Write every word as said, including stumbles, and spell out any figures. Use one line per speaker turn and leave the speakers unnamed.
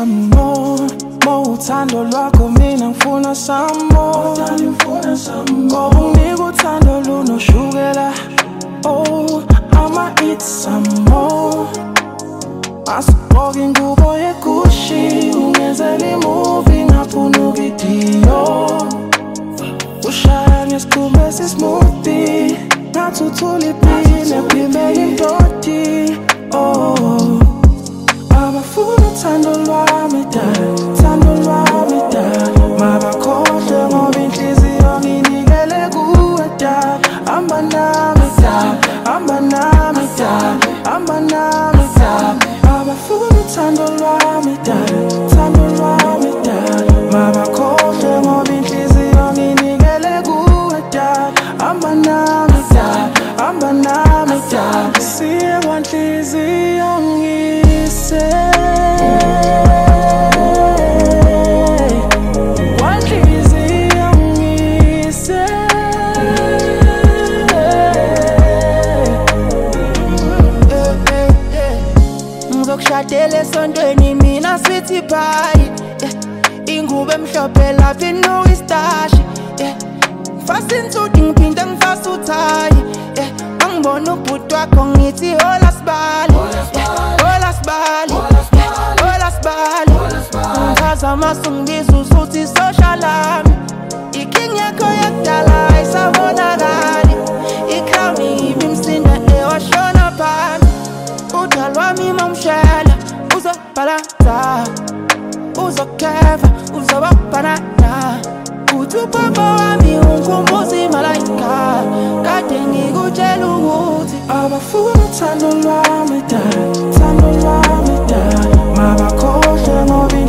some more. Mo uthando lwakho mina ngifuna some more. Ngoba unginika uthando lunoshukela. Oh, I'ma eat some more. Asigqoke ingubo yeGucci, ungenzele imovie ngaphunuka iDior. Ushaya ngesicube esismoothie, ngathuthula ipine phimela indoti. Oh, abafuna uthando lwami dala, uthando lwami dala. Mabakhohlwe ngoba inhliziyo nginikele kuwe dala. Hamba nami dala, hamba nami dala, hamba nami dala. Abafuna uthando lwami dala, uthando lwami dala. Mabakhohlwe ngoba inhliziyo nginikele kuwe dala. Hamba nami dala, hamba nami dala. Siye kwanhliziyo ngise, kwanhliziyo ngise. Ngizokushadela esontweni mina sweetie pie, ingubo emhlophe lapha inoistashi. Ngifasa insuti ngiphinde ngifasa uthayi. Angibona ubhuti wakho ngithi hola sibali, hola sibali, hola sibali. Ngichaza amasu ngibiza usuthi social lami. Iking yakho yakudala ayisabonakali. Ikrown ibi msinda ewashona phami. Uthando lwami mamshela uzobhalansa, uzokeva, uzobaphanana. Uthi upapa wami ungikhumbuza imalayika, kade ngikutshela ukuthi abafuna uthando lwami dala, uthando lwami dala. Mabakhohlwe ngoba